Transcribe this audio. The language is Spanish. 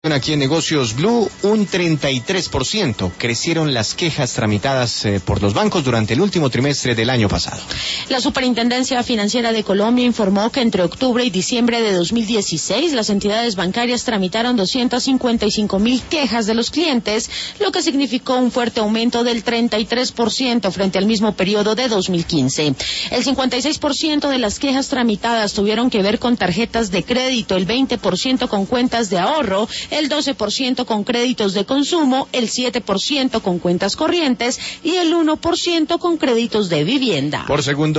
Aquí en Negocios Blue, un 33% crecieron las quejas tramitadas por los bancos durante el último trimestre del año pasado. La Superintendencia Financiera de Colombia informó que entre octubre y diciembre de 2016 las entidades bancarias tramitaron 255.000 quejas de los clientes, lo que significó un fuerte aumento del 33% frente al mismo periodo de 2015. El 56% de las quejas tramitadas tuvieron que ver con tarjetas de crédito, el 20% con cuentas de ahorro, el 12% con créditos de consumo, el 7% con cuentas corrientes y el 1% con créditos de vivienda. Por segundo